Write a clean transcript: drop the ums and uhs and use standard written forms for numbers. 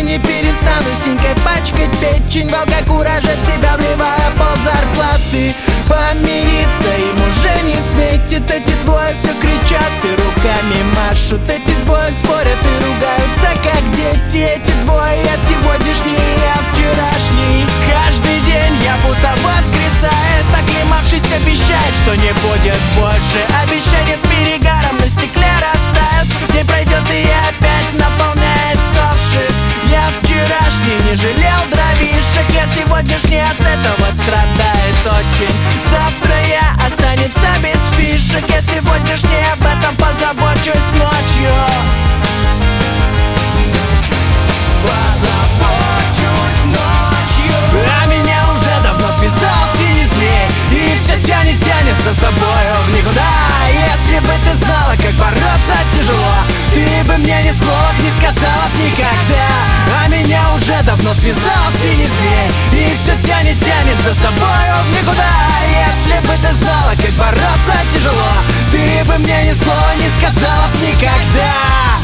не перестану синькой пачкать печень. Волга куража в себя вливая пол зарплаты. Помириться им уже не светит. Эти двое все кричат и руками машут. Эти двое спорят и ругаются как дети. Эти двое, я сегодняшний, я вчерашний. Каждый день я будто воскресает, оклемавшись обещает, что не будет больше. Обещания с перегаром на стекле растают. День пройдет и опять наполняет ковшик. Я вчерашний не жалел дровишек. Я сегодняшний от этого страдает очень. Завтра я останется без фишек. Я сегодняшний об этом позабочусь ночью. Позабочусь ночью. А меня уже давно связал синий змей, и все тянет за собою в никуда. Если бы ты знала, как бороться тяжело, ты бы мне ни слова не сказала б никогда. А меня уже давно связал синий змей, и все тянет за собою в никуда. Если бы ты знала, как бороться тяжело, ты бы мне ни слова не сказала б никогда.